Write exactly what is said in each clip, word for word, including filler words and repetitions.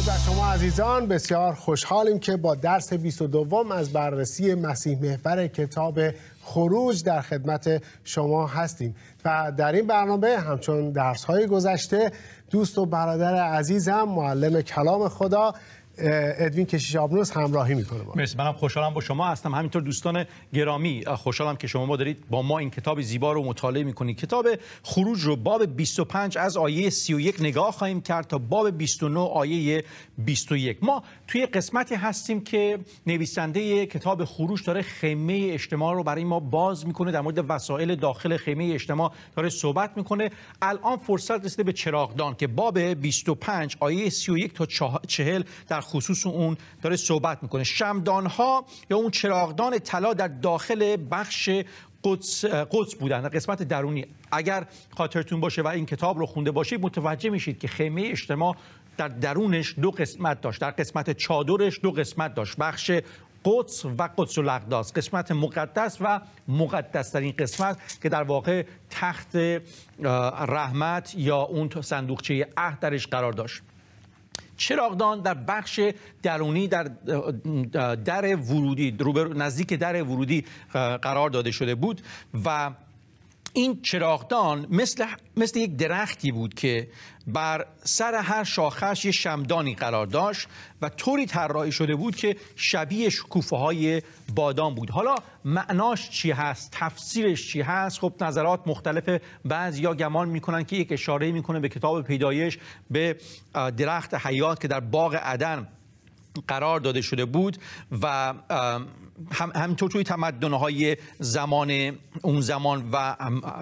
درود بر شما عزیزان. بسیار خوشحالیم که با درس بیست و دو از بررسی مسیح محور کتاب خروج در خدمت شما هستیم و در این برنامه همچون درس‌های گذشته دوست و برادر عزیزم معلم کلام خدا ادوین کشیش آبنوس همراهی میکنه. مرسی، منم خوشحالم با شما هستم. همینطور دوستان گرامی، خوشحالم که شما ما دارید با ما این کتاب زیبا رو مطالعه میکنید. کتاب خروج رو باب بیست و پنج از آیه سی و یک نگاه خواهیم کرد تا باب بیست و نه آیه بیست و یک. ما توی قسمتی هستیم که نویسنده کتاب خروج داره خیمه اجتماع رو برای ما باز میکنه، در مورد وسایل داخل خیمه اجتماع داره صحبت میکنه. الان فرصت رسیده به چراغدان که باب بیست و پنج آیه سی و یک تا چهل در خصوص اون داره صحبت میکنه. شمعدان‌ها یا اون چراغدان طلا در داخل بخش قدس قدس بودن، در قسمت درونی. اگر خاطرتون باشه و این کتاب رو خونده باشید متوجه میشید که خیمه اجتماع در درونش دو قسمت داشت. در قسمت چادرش دو قسمت داشت، بخش قدس و قدس الاقداس، قسمت مقدس و مقدس ترین قسمت که در واقع تخت رحمت یا اون صندوقچه عهد درش قرار داشت. چراغدان در بخش درونی در در ورودی روبرو نزدیک در ورودی قرار داده شده بود و این چراغدان مثل مثل یک درختی بود که بر سر هر شاخش یه شمعدانی قرار داشت و طوری طراحی شده بود که شبیه شکوفه‌های بادام بود. حالا معناش چی هست؟ تفسیرش چی هست؟ خب نظرات مختلفه. بعضیا گمان میکنن که یک اشاره میکنه به کتاب پیدایش، به درخت حیات که در باغ عدن قرار داده شده بود و هم همینطور توی تمدن‌های زمان اون زمان و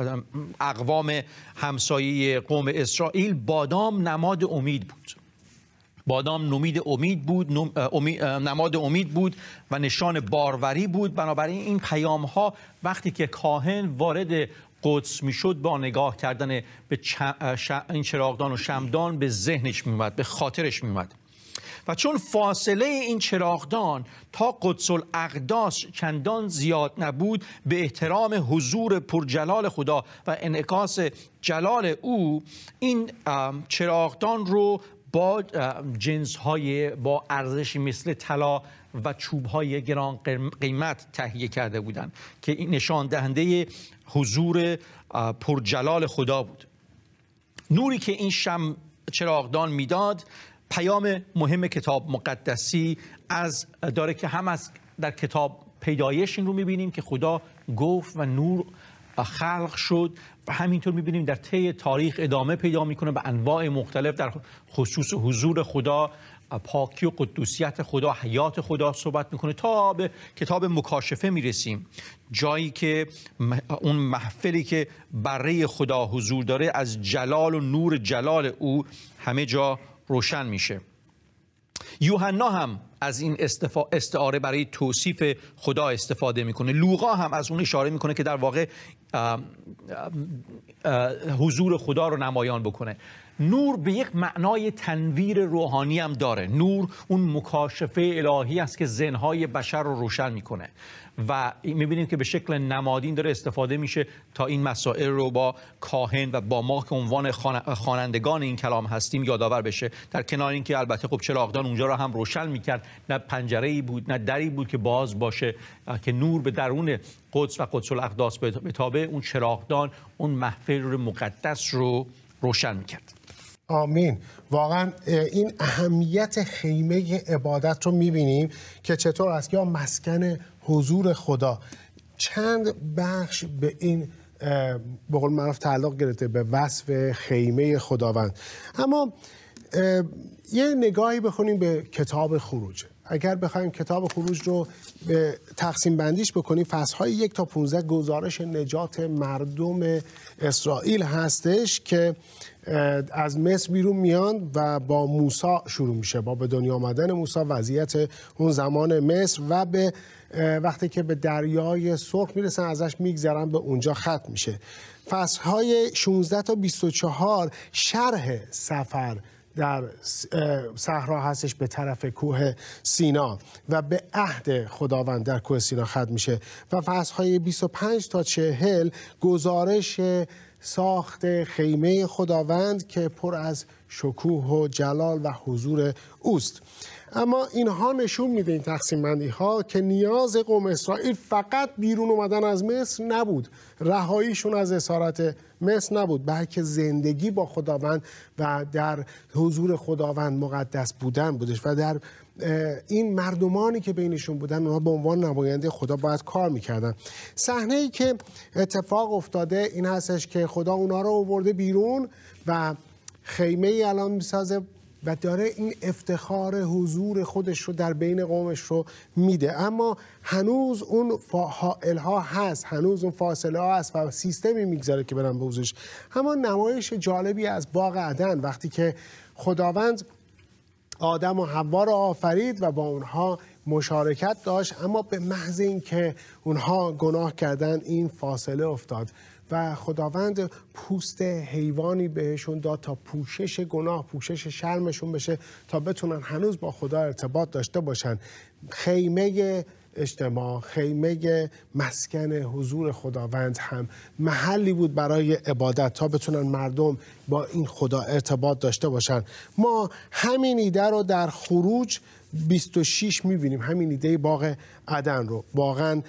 اقوام همسایه قوم اسرائیل بادام نماد امید بود. بادام نماد امید بود، نماد امید بود و نشان باروری بود. بنابراین این پیام‌ها وقتی که کاهن وارد قدس میشد با نگاه کردن به این چراغدان و شمعدان به ذهنش میومد، به خاطرش میومد. و چون فاصله این چراغدان تا قدس الاقداس چندان زیاد نبود، به احترام حضور پرجلال خدا و انعکاس جلال او، این چراغدان رو با جنس‌های با ارزشی مثل طلا و چوب‌های گران قیمت تهیه کرده بودند که این نشان دهنده حضور پرجلال خدا بود. نوری که این شمع چراغدان میداد پیام مهم کتاب مقدسی از داره که هم از در کتاب پیدایش این رو میبینیم که خدا گفت و نور خلق شد و همینطور میبینیم در طی تاریخ ادامه پیدا میکنه به انواع مختلف در خصوص حضور خدا، پاکی و قدوسیت خدا، حیات خدا صحبت میکنه تا به کتاب مکاشفه میرسیم، جایی که اون محفلی که بره خدا حضور داره از جلال و نور جلال او همه جا روشن میشه. یوحنا هم از این استعاره برای توصیف خدا استفاده میکنه. لوقا هم از اون اشاره میکنه که در واقع اه اه حضور خدا رو نمایان بکنه. نور به یک معنای تنویر روحانی هم داره. نور اون مکاشفه الهی است که ذهن‌های بشر رو روشن میکنه و میبینیم که به شکل نمادین داره استفاده میشه تا این مسائل رو با کاهن و با ما که عنوان خوانندگان این کلام هستیم یادآور بشه. در کنار این که البته خب چراغدان اونجا رو هم روشن میکرد، نه پنجره‌ای بود نه دری بود که باز باشه که نور به درون قدس و قدس الاقداس بتابه. اون چراغدان اون محفل مقدس رو روشن میکرد. آمین. واقعا این اهمیت خیمه عبادت رو میبینیم که چطور است یا مسکن حضور خدا. چند بخش به این به قول معروف تعلق گرفته به وصف خیمه خداوند. اما یه نگاهی بخونیم به کتاب خروج. اگر بخوایم کتاب خروج رو به تقسیم بندیش بکنیم، فصل‌های یک تا پانزده گزارش نجات مردم اسرائیل هستش که از مصر بیرون میان و با موسی شروع میشه، با به دنیا آمدن موسی، وضعیت اون زمان مصر و به وقتی که به دریای سرخ میرسن ازش میگذرن به اونجا ختم میشه. فصل‌های شانزده تا بیست و چهار شرح سفر در صحرا هستش به طرف کوه سینا و به عهد خداوند در کوه سینا ختم میشه و فصل‌های بیست و پنج تا چهل گزارش ساخت خیمه خداوند که پر از شکوه و جلال و حضور اوست. اما اینها نشون میده، این تقسیم بندی ها، که نیاز قوم اسرائیل فقط بیرون اومدن از مصر نبود، رهاییشون از اسارت مصر نبود، بلکه زندگی با خداوند و در حضور خداوند مقدس بودن بودش و در این مردمانی که بینشون بودن اونها به عنوان نماینده خدا باید کار میکردن. صحنه ای که اتفاق افتاده این هستش که خدا اونها رو آورده بیرون و خیمه ای الان میسازه و داره این افتخار حضور خودش رو در بین قومش رو میده. اما هنوز اون حائل ها هست، هنوز اون فاصله ها هست و سیستمی میگذاره که برن به حضورش. اما نمایش جالبی از باغ عدن وقتی که خداوند آدم و حوا را آفرید و با اونها مشارکت داشت، اما به محض این که اونها گناه کردن این فاصله افتاد و خداوند پوست حیوانی بهشون داد تا پوشش گناه، پوشش شرمشون بشه، تا بتونن هنوز با خدا ارتباط داشته باشن. خیمه اجتماع، خیمه مسکن حضور خداوند هم محلی بود برای عبادت تا بتونن مردم با این خدا ارتباط داشته باشن. ما همین ایده رو در خروج بیست و شش میبینیم، همین ایده باغ عدن رو. واقعا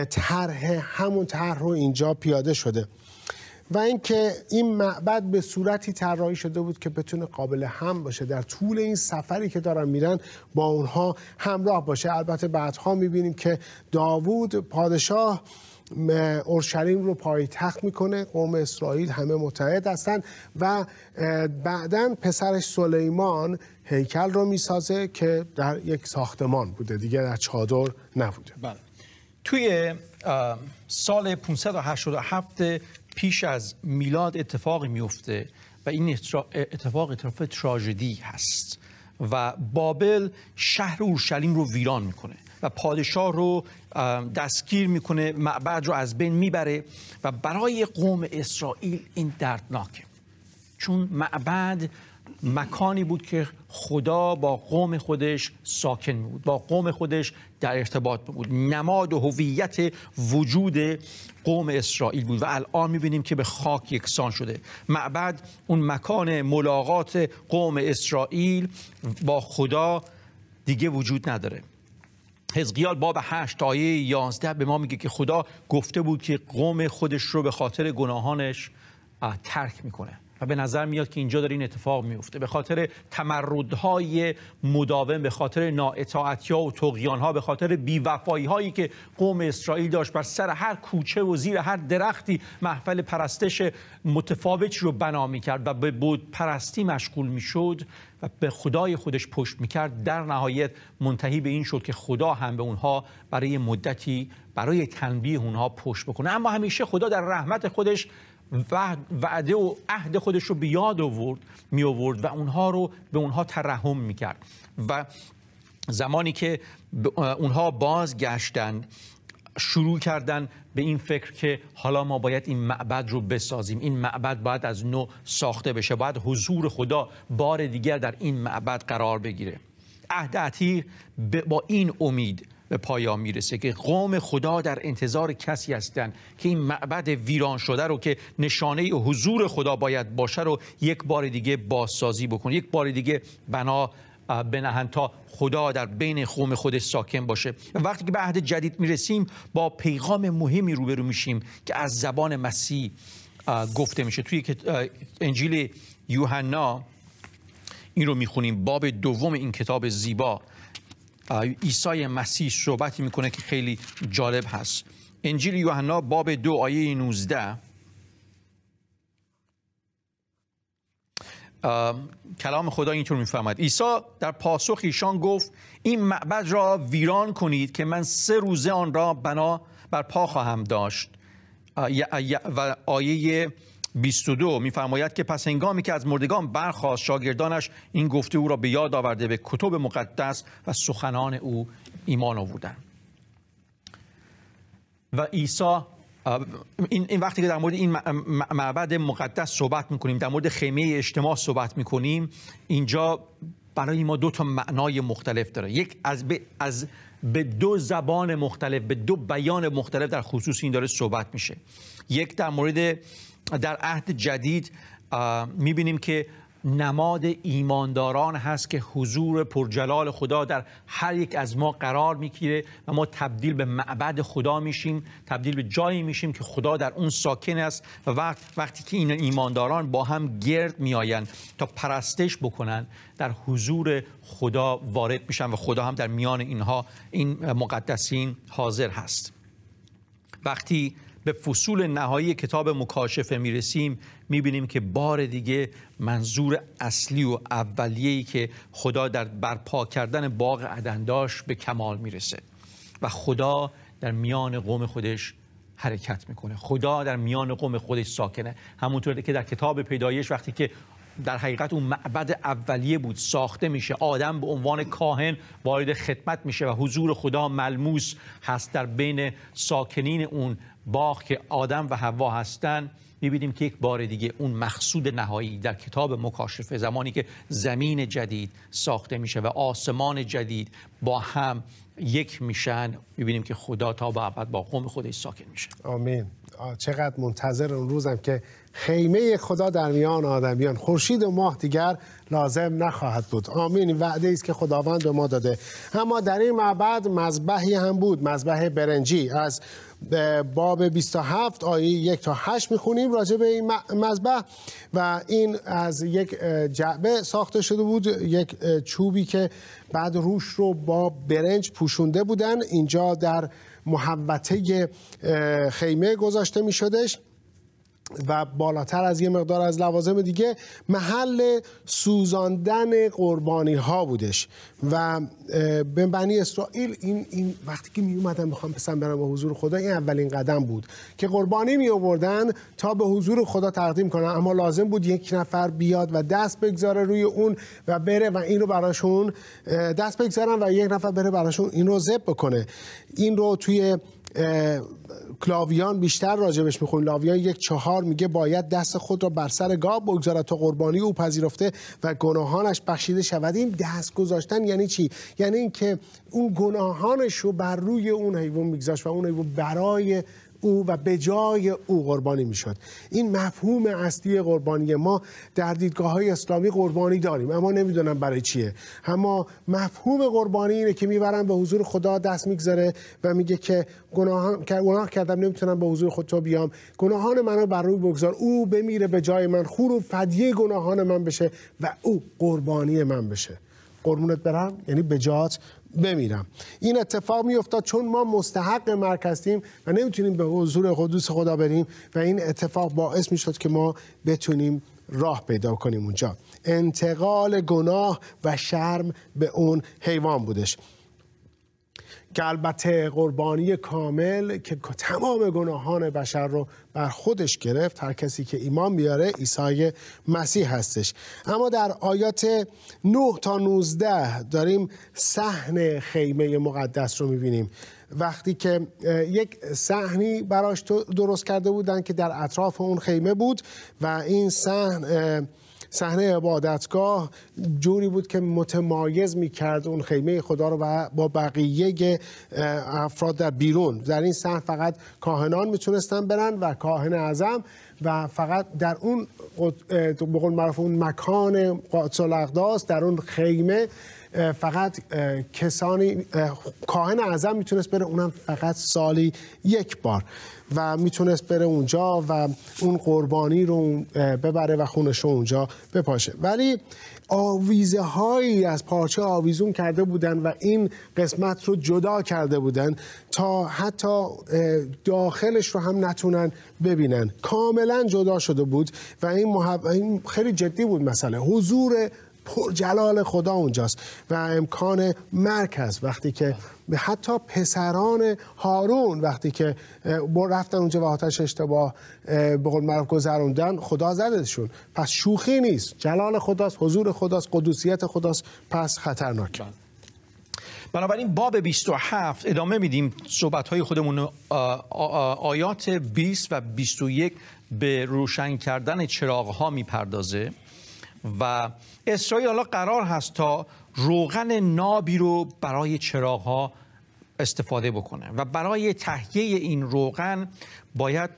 طرح همون طرح رو اینجا پیاده شده و اینکه این معبد به صورتی طراحی شده بود که بتونه قابل هم باشه، در طول این سفری که دارن میرن با اونها همراه باشه. البته بعدها میبینیم که داوود پادشاه اورشلیم رو پایتخت میکنه، قوم اسرائیل همه متحد هستن و بعداً پسرش سلیمان هیکل رو میسازه که در یک ساختمان بوده دیگه، در چادر نبوده. بله. توی سال پانصد و هشتاد و هفت پیش از میلاد اتفاقی میفته و این اتفاق اتفاق تراژدی هست و بابل شهر اورشلیم رو ویران میکنه و پادشاه رو دستگیر میکنه، معبد رو از بین میبره و برای قوم اسرائیل این دردناکه، چون معبد مکانی بود که خدا با قوم خودش ساکن بود، با قوم خودش در ارتباط بود، نماد و هویت وجود قوم اسرائیل بود و الان میبینیم که به خاک یکسان شده. معبد اون مکان ملاقات قوم اسرائیل با خدا دیگه وجود نداره. حزقیال باب هشت آیه یازده به ما میگه که خدا گفته بود که قوم خودش رو به خاطر گناهانش ترک میکنه و به نظر میاد که اینجا داره این اتفاق میفته، به خاطر تمردهای مداوم، به خاطر نااطاعتی‌ها و طغیان‌ها، به خاطر بی‌وفایی‌هایی که قوم اسرائیل داشت، بر سر هر کوچه و زیر هر درختی محفل پرستش متفاوتی رو بنا می‌کرد و به بت پرستی مشغول می‌شد و به خدای خودش پشت می‌کرد. در نهایت منتهی به این شد که خدا هم به اونها برای مدتی برای تنبیه اونها پشت بکنه. اما همیشه خدا در رحمت خودش وعده و عهد خودش رو به یاد آورد می آورد و اونها رو به اونها ترحم می کرد و زمانی که اونها بازگشتن شروع کردن به این فکر که حالا ما باید این معبد رو بسازیم، این معبد باید از نو ساخته بشه، باید حضور خدا بار دیگر در این معبد قرار بگیره. عهد عتیق با این امید به پایان میرسه که قوم خدا در انتظار کسی هستند که این معبد ویران شده رو که نشانه حضور خدا باید باشه رو یک بار دیگه بازسازی بکنه، یک بار دیگه بنا بنهند تا خدا در بین قوم خودش ساکن باشه. وقتی که به عهد جدید میرسیم با پیغام مهمی روبرو میشیم که از زبان مسیح گفته میشه. توی انجیل یوحنا این رو میخونیم، باب دوم این کتاب زیبا. عیسی مسیح صحبتی میکنه که خیلی جالب هست. انجیل یوحنا باب دو آیه نوزده، کلام خدا اینطور میفرماید: عیسی در پاسخ ایشان گفت این معبد را ویران کنید که من سه روزه آن را بنا بر پا خواهم داشت. و آیه بیست و دو میفرماید که پس هنگامی که از مردگان برخاست شاگردانش این گفته او را به یاد آورده به کتب مقدس و سخنان او ایمان آوردند. و عیسی این, این وقتی که در مورد این معبد مقدس صحبت میکنیم، در مورد خیمه اجتماع صحبت میکنیم، اینجا برای ما دو تا معنای مختلف داره. یک از به, از به دو زبان مختلف، به دو بیان مختلف در خصوص این داره صحبت میشه. یک در مورد در عهد جدید میبینیم که نماد ایمانداران هست که حضور پرجلال خدا در هر یک از ما قرار میگیره و ما تبدیل به معبد خدا میشیم، تبدیل به جایی میشیم که خدا در اون ساکن است و وقت وقتی که این ایمانداران با هم گرد میآیند تا پرستش بکنن، در حضور خدا وارد میشن و خدا هم در میان اینها این مقدسین حاضر هست. وقتی به فصول نهایی کتاب مکاشفه میرسیم میبینیم که بار دیگه منظور اصلی و اولیه‌ای که خدا در برپا کردن باغ عدن داشت به کمال میرسه و خدا در میان قوم خودش حرکت میکنه. خدا در میان قوم خودش ساکنه، همونطور که در کتاب پیدایش وقتی که در حقیقت اون معبد اولیه بود ساخته میشه، آدم به عنوان کاهن وارد خدمت میشه و حضور خدا ملموس هست در بین ساکنین اون باغ که آدم و حوا هستن. میبینیم که یک بار دیگه اون مقصود نهایی در کتاب مکاشفه، زمانی که زمین جدید ساخته میشه و آسمان جدید با هم یک میشن، میبینیم که خدا تا به ابد با قوم خودش ساکن میشه. آمین. چقدر منتظر اون روزم که خیمه خدا در میان آدمیان، خورشید و ماه دیگر لازم نخواهد بود. آمین. این وعده است که خداوند به ما داده. اما در این معبد مذبحی هم بود، مذبح برنجی. از باب بیست و هفت آیه یک تا هشت میخونیم راجع به این مذبح و این از یک جعبه ساخته شده بود، یک چوبی که بعد روش رو با برنج پوشونده بودن. اینجا در محوطه خیمه گذاشته می شدش و بالاتر از یه مقدار از لوازم دیگه محل سوزاندن قربانی ها بودش و به بنی اسرائیل این, این وقتی که می اومدن میخوام پسن برن به حضور خدا، این اولین قدم بود که قربانی می آوردن تا به حضور خدا تقدیم کنن، اما لازم بود یک نفر بیاد و دست بگذاره روی اون و بره و این رو براشون دست بگذارن و یک نفر بره براشون این رو ذبح بکنه. این رو توی کلاویان بیشتر راجبش میخونیم. لاویان یک چهار میگه باید دست خود را بر سر گاو بگذارد تا قربانی او پذیرفته و گناهانش بخشیده شود. این دست گذاشتن یعنی چی؟ یعنی این که اون گناهانش رو بر روی اون حیوان میگذاشت و اون حیوان برای او و به جای او قربانی میشد. این مفهوم اصلی قربانی. ما در دیدگاه‌های اسلامی قربانی داریم اما نمیدونم برای چیه. اما مفهوم قربانی اینه که میبرن به حضور خدا، دست میگذاره و میگه که گناه گناه کردم، نمیتونم به حضور خود تو بیام، گناهان منو بر روی بگذار، او بمیره به جای من، خور و فدیه گناهان من بشه و او قربانی من بشه. قربونت برم یعنی به جات بمیرم. این اتفاق می افتاد چون ما مستحق مرگ هستیم و نمیتونیم به حضور قدوس خدا بریم و این اتفاق باعث می شد که ما بتونیم راه پیدا کنیم اونجا. انتقال گناه و شرم به اون حیوان بودش که البته قربانی کامل که تمام گناهان بشر رو بر خودش گرفت، هر کسی که ایمان بیاره عیسی مسیح هستش. اما در آیات نه تا نوزده داریم صحن خیمه مقدس رو میبینیم. وقتی که یک صحنی براش درست کرده بودن که در اطراف اون خیمه بود و این صحن صحنه عبادتگاه جوری بود که متمایز می‌کرد اون خیمه خدا رو با بقیه افراد در بیرون. در این صحن فقط کاهنان میتونستن برن و کاهن اعظم و فقط در اون به قول معروف اون مکان قدس الاقداس، در اون خیمه فقط کسانی کاهن اعظم میتونست بره، اونم فقط سالی یک بار و میتونست بره اونجا و اون قربانی رو ببره و خونش رو اونجا بپاشه. ولی آویزه هایی از پارچه آویزون کرده بودن و این قسمت رو جدا کرده بودن تا حتی داخلش رو هم نتونن ببینن. کاملا جدا شده بود و این, محب... این خیلی جدی بود. مثلا حضور پرجلال خدا اونجاست و امکان مرگ هست. وقتی که حتی پسران هارون وقتی که رفتن اونجا و آتش اشتباه به قول معروف گذروندن، خدا زدشون. پس شوخی نیست، جلال خداست، حضور خداست، قدوسیت خداست، پس خطرناک. بنابراین باب بیست و هفت ادامه میدیم صحبت‌های خودمون. آیات بیست و بیست و یک به روشن کردن چراغ‌ها میپردازه و اسرائیل حالا قرار هست تا روغن نابی رو برای چراغ‌ها استفاده بکنه و برای تهیه این روغن باید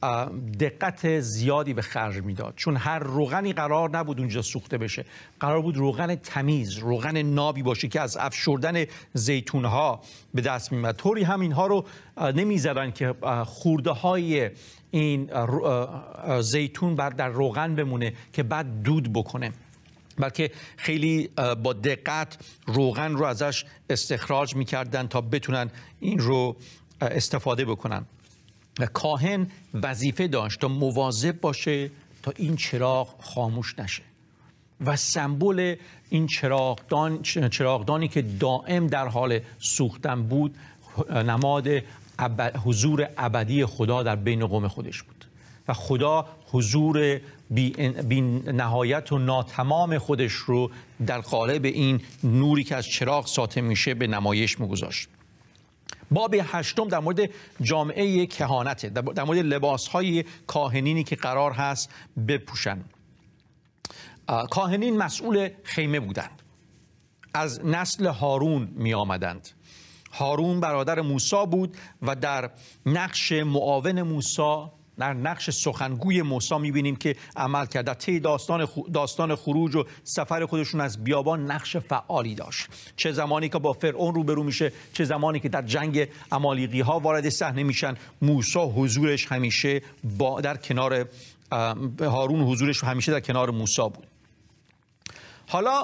دقت زیادی به خرج میداد، چون هر روغنی قرار نبود اونجا سوخته بشه، قرار بود روغن تمیز، روغن نابی باشه که از افشردن زیتون ها به دست میاد. طوری هم اینها رو نمیذارن که خورده های این زیتون بر در روغن بمونه که بعد دود بکنه، بلکه خیلی با دقت روغن رو ازش استخراج میکردن تا بتونن این رو استفاده بکنن. و کاهن وظیفه داشت تا مواظب باشه تا این چراغ خاموش نشه و سمبل این چراغدان چراغدانی که دائم در حال سوختن بود نماد حضور ابدی خدا در بین قوم خودش بود و خدا حضور بی, بی نهایت و ناتمام خودش رو در قالب این نوری که از چراغ ساطع میشه به نمایش میگذاشت. باب هشتم در مورد جامعه کهانته، در مورد لباس‌های کاهنینی که قرار هست بپوشن. کاهنین مسئول خیمه بودند، از نسل هارون می آمدند. هارون برادر موسی بود و در نقش معاون موسی، در نقش سخنگوی موسی می‌بینیم که عمل کرد. در طی داستان داستان خروج و سفر خودشون از بیابان نقش فعالی داشت، چه زمانی که با فرعون روبرو میشه، چه زمانی که در جنگ عمالیقی‌ها وارد صحنه میشن. موسی حضورش همیشه با در کنار هارون، حضورش همیشه در کنار موسی بود. حالا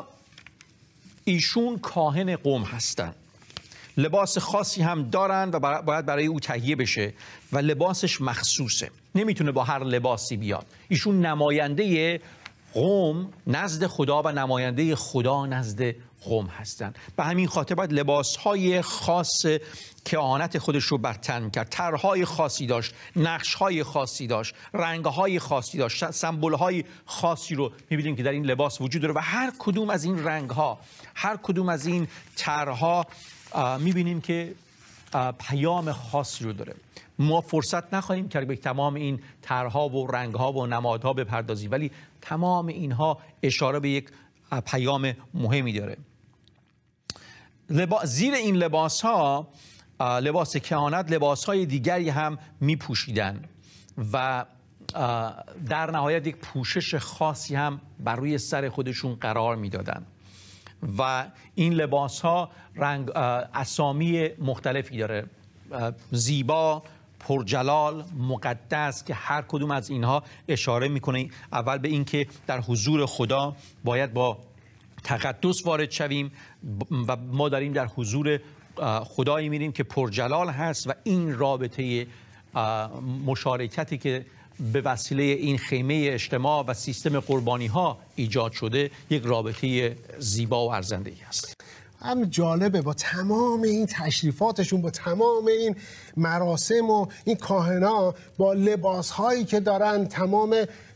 ایشون کاهن قوم هستن، لباس خاصی هم دارن و باید برای او تهیه بشه و لباسش مخصوصه، نمیتونه با هر لباسی بیاد. ایشون نماینده قوم نزد خدا و نماینده خدا نزد قوم هستن. به همین خاطر باید لباسهای خاص کهانت خودش رو بر تن میکرد. طرحهای خاصی داشت، نقشهای خاصی داشت، رنگهای خاصی داشت، سمبولهای خاصی رو میبینیم که در این لباس وجود داره و هر کدوم از این رنگها، هر کدوم از این طرحها میبینیم که پیام خاصی رو داره. ما فرصت نخواهیم که به تمام این طرحها و رنگها و نمادها بپردازیم، ولی تمام اینها اشاره به یک پیام مهمی داره. لبا... زیر این لباس ها، لباس کهانت، لباس های دیگری هم می پوشیدن و در نهایت یک پوشش خاصی هم بر روی سر خودشون قرار می دادن و این لباس ها رنگ اسامی مختلفی داره، زیبا، پرجلال، مقدس، که هر کدوم از اینها اشاره میکنه اول به این که در حضور خدا باید با تقدس وارد شویم و ما داریم در حضور خدایی میریم که پرجلال هست و این رابطه مشارکتی که به وسیله این خیمه اجتماع و سیستم قربانی ها ایجاد شده یک رابطه زیبا و ارزنده ای است. هم جالبه با تمام این تشریفاتشون، با تمام این مراسم و این کاهنا، با لباس هایی که دارن، تمام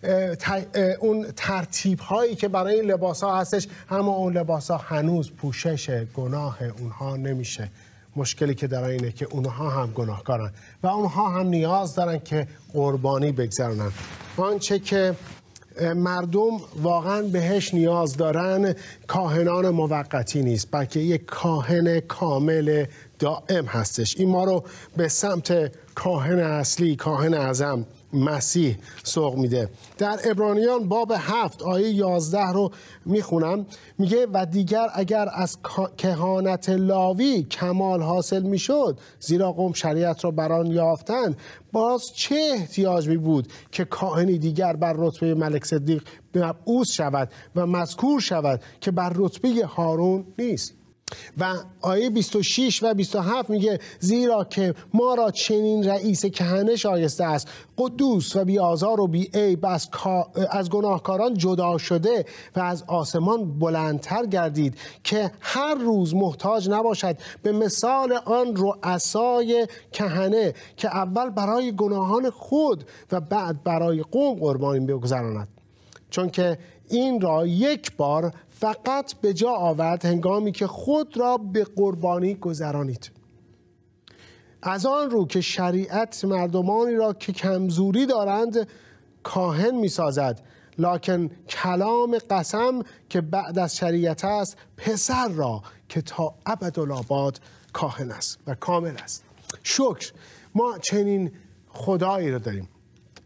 اون ترتیب هایی که برای این لباس ها هستش، اما اون لباس ها هنوز پوشش گناه اونها نمیشه. مشکلی که دارن اینه که اونها هم گناهکارن و اونها هم نیاز دارن که قربانی بگذارن. آنچه که مردم واقعا بهش نیاز دارن کاهنان موقتی نیست، بلکه یک کاهن کامل دائم هستش. این ما رو به سمت کاهن اصلی، کاهن اعظم مسیح سوق میده. در عبرانیان باب هفت آیه یازده رو میخونم، میگه و دیگر اگر از کهانت لاوی کمال حاصل میشد، زیرا قوم شریعت را بر آن یافتند، باز چه احتیاج می بود که کاهنی دیگر بر رتبه ملک صدیق مبعوث شود و مذکور شود که بر رتبه هارون نیست. و آیه بیست و شش و بیست و هفت میگه زیرا که ما را چنین رئیس کهنه شایسته است، قدوس و بی آزار و بی عیب، از, از گناهکاران جدا شده و از آسمان بلندتر گردید، که هر روز محتاج نباشد به مثال آن رؤسای کهنه که اول برای گناهان خود و بعد برای قوم قربانی بگذراند، چون که این را یک بار فقط به جا آورد هنگامی که خود را به قربانی گذرانید. از آن رو که شریعت مردمانی را که کمزوری دارند کاهن می سازد، لکن کلام قسم که بعد از شریعت است پسر را که تا ابدالآباد کاهن است و کامل است. شکر ما چنین خدایی را داریم.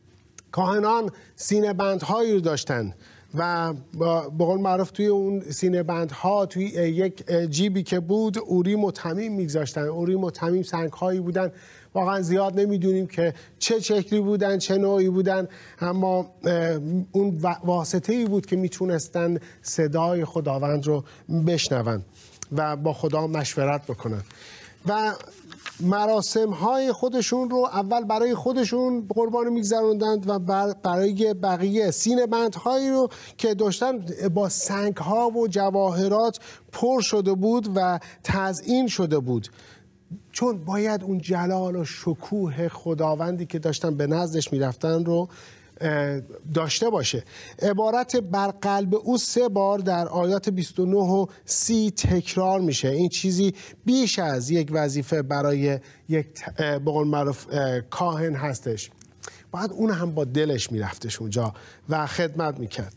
کاهنان سینه بندهایی رو داشتن و به قول معروف توی اون سینه بندها توی یک جیبی که بود اوریم و تمیم میگذاشتن. اوریم و تمیم سنگهایی بودن، واقعا زیاد نمیدونیم که چه شکلی بودن، چه نوعی بودن، اما اون واسطه‌ای بود که میتونستن صدای خداوند رو بشنون و با خدا مشورت بکنن و مراسم های خودشون رو اول برای خودشون قربانی میگذروندند و برای بقیه سینه بندهایی رو که داشتن با سنگ ها و جواهرات پر شده بود و تزیین شده بود، چون باید اون جلال و شکوه خداوندی که داشتن به نزدش میرفتن رو داشته باشه. عبارت بر قلب او سه بار در آیات بیست و نه و سی تکرار میشه. این چیزی بیش از یک وظیفه برای یک به قول معروف کاهن هستش. باید اون هم با دلش میرفتش اونجا و خدمت میکرد.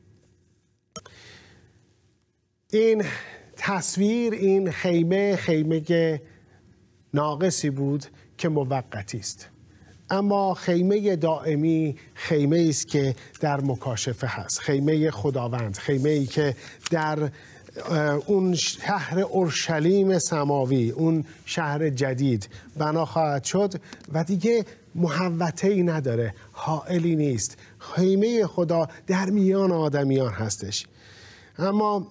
این تصویر، این خیمه خیمه ناقصی بود که موقتی است، اما خیمه دائمی خیمه است که در مکاشفه هست، خیمه خداوند، خیمه ای که در اون شهر اورشلیم سماوی، اون شهر جدید بنا خواهد شد و دیگه محوطه‌ای نداره، حائلی نیست. خیمه خدا در میان آدمیان هستش. اما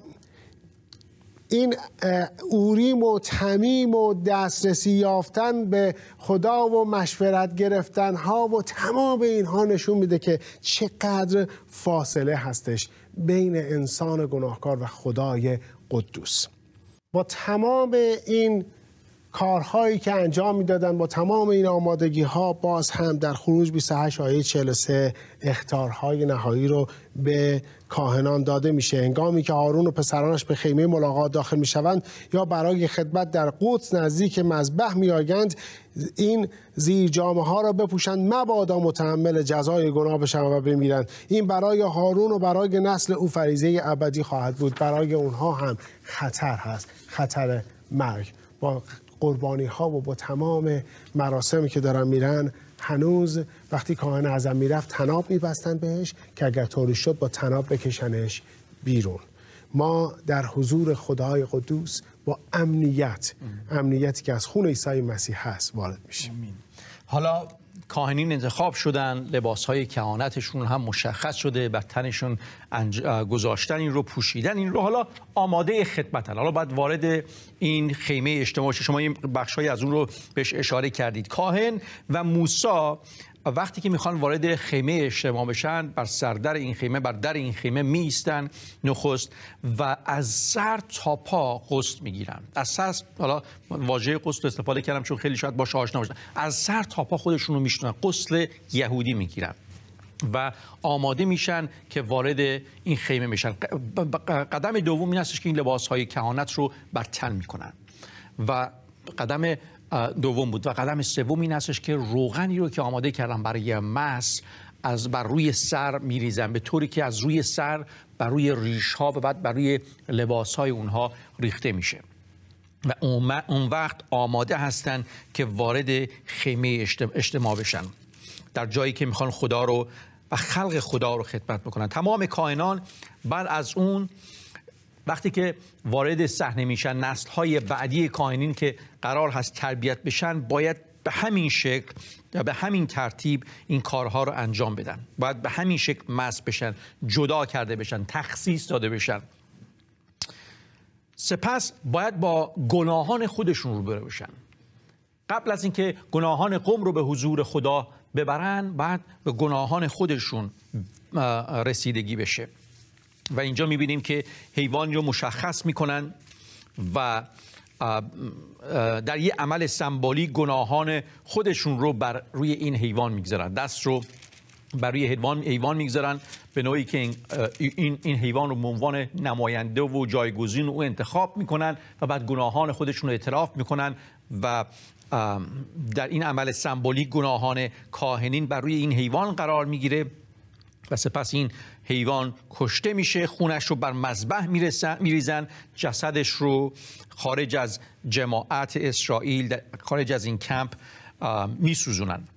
این اوریم و تمیم و دسترسی یافتن به خدا و مشورت گرفتن ها و تمام اینها نشون میده که چقدر فاصله هستش بین انسان گناهکار و خدای قدوس. با تمام این کارهایی که انجام میدادن، با تمام این آمادگی ها، باز هم در خروج بیست و هشت آیه چهل و سه اخطارهای نهایی رو به کاهنان داده میشه. هنگامی که هارون و پسرانش به خیمه ملاقات داخل میشوند یا برای خدمت در قدس نزدیک مذبح میآیند، این زیر جامه ها را بپوشند مبادا متحمل جزای گناه بشوند و بمیرند. این برای هارون و برای نسل او فریضه ابدی خواهد بود. برای اونها هم خطر هست، خطر مرگ. با قربانی ها و با تمام مراسمی که دارن میرن، هنوز وقتی کاهن اعظم میرفت طناب میبستن بهش که اگر طوری شد با طناب بکشنش بیرون. ما در حضور خدای قدوس با امنیت، امنیتی که از خون عیسی مسیح هست وارد میشیم. حالا کاهنین انتخاب شدن، لباسهای کهانتشون هم مشخص شده، بر تنشون انج... گذاشتن این رو، پوشیدن این رو، حالا آماده خدمتن. حالا باید وارد این خیمه اجتماع شما این بخشای از اون رو بهش اشاره کردید. کاهن و موسی وقتی که میخوان وارد خیمه اجتماع بشن، بر سردر این خیمه، بر در این خیمه میستن نخست و از سر تا پا غسل میگیرن. از سر، حالا واژه غسل استفاده کردم چون خیلی شاید باشه آشنا باشن، از سر تا پا خودشون رو میشونن، غسل یهودی میگیرن و آماده میشن که وارد این خیمه میشن. قدم دوم این هستش که این لباسهای کهانت رو بر تن میکنن و قدم دوم بود. و قدم سوم این هستش که روغنی رو که آماده کردن برای مس از بر روی سر میریزن، به طوری که از روی سر بر روی ریش ها و بعد بر روی لباس های اونها ریخته میشه و اون وقت آماده هستن که وارد خیمه اجتماع بشن، در جایی که میخوان خدا رو و خلق خدا رو خدمت بکنن. تمام کاهنان بعد از اون وقتی که وارد صحنه میشن، نسل‌های بعدی کاهنین که قرار هست تربیت بشن باید به همین شکل و به همین ترتیب این کارها رو انجام بدن. باید به همین شکل مسح بشن، جدا کرده بشن، تخصیص داده بشن. سپس باید با گناهان خودشون روبرو بشن. قبل از اینکه گناهان قوم رو به حضور خدا ببرن، بعد به گناهان خودشون رسیدگی بشه. و اینجا می‌بینیم که حیوان رو مشخص می‌کنن و در یه عمل سمبولیک گناهان خودشون رو بر روی این حیوان می‌گذارن. دست رو بر روی حیوان حیوان می‌گذارن به نوعی که این این, این حیوان رو به عنوان نماینده و جایگزین او انتخاب می‌کنن و بعد گناهان خودشون رو اعتراف می‌کنن و در این عمل سمبولیک گناهان کاهنین بر روی این حیوان قرار می‌گیره و سپس این حیوان کشته میشه، خونش رو بر مذبح میریزن، جسدش رو خارج از جماعت اسرائیل، خارج از این کمپ میسوزونن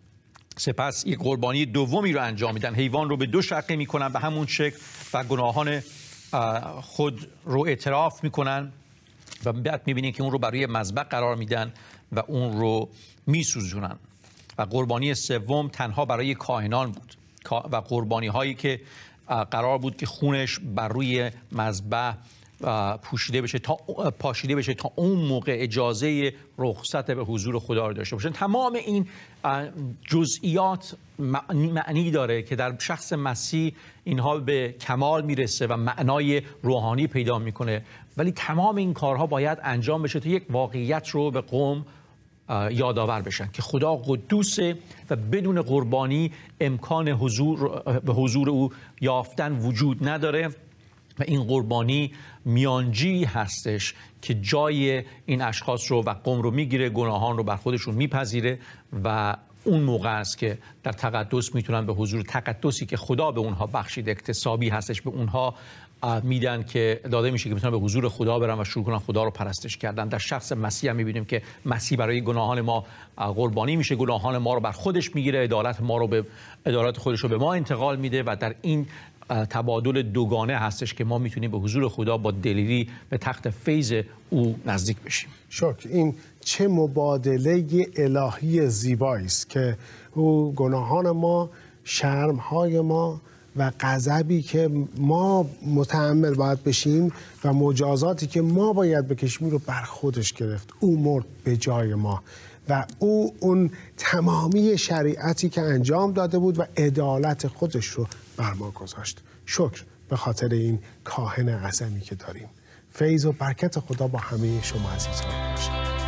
سپس یک قربانی دومی رو انجام میدن، حیوان رو به دو شقه میکنن به همون شکل و گناهان خود رو اعتراف میکنن و بعد میبینید که اون رو برای مذبح قرار میدن و اون رو میسوزونن. و قربانی سوم تنها برای کاهنان بود و قربانی هایی که قرار بود که خونش بر روی مذبح پوشیده بشه تا پاشیده بشه تا اون موقع اجازه رخصت به حضور خدا رو داشته باشن. تمام این جزئیات معنی داره که در شخص مسیح اینها به کمال میرسه و معنای روحانی پیدا میکنه، ولی تمام این کارها باید انجام بشه تا یک واقعیت رو به قوم یادآور بشن که خدا قدوسه و بدون قربانی امکان حضور به حضور او یافتن وجود نداره و این قربانی میانجی هستش که جای این اشخاص رو و قوم رو میگیره، گناهان رو بر خودشون میپذیره و اون موقع است که در تقدس میتونن به حضور، تقدسی که خدا به اونها بخشید اکتسابی هستش، به اونها میدن که داده میشه که میتونن به حضور خدا برن و شروع کنن خدا رو پرستش کردن. در شخص مسیح هم میبینیم که مسیح برای گناهان ما قربانی میشه، گناهان ما رو بر خودش میگیره، عدالت ما رو به عدالت خودش رو به ما انتقال میده و در این تبادل دوگانه هستش که ما میتونیم به حضور خدا با دلیری به تخت فیض او نزدیک بشیم. شکر. این چه مبادله الهی زیبایی است که او گناهان ما، شرم‌های ما و غضبی که ما متحمل باید بشیم و مجازاتی که ما باید بکشیم رو بر خودش گرفت. او مرد به جای ما و او اون تمامی شریعتی که انجام داده بود و عدالت خودش رو بر ما گذاشت. شکر به خاطر این کاهن اعظمی که داریم. فیض و برکت خدا با همه شما عزیزان باشه.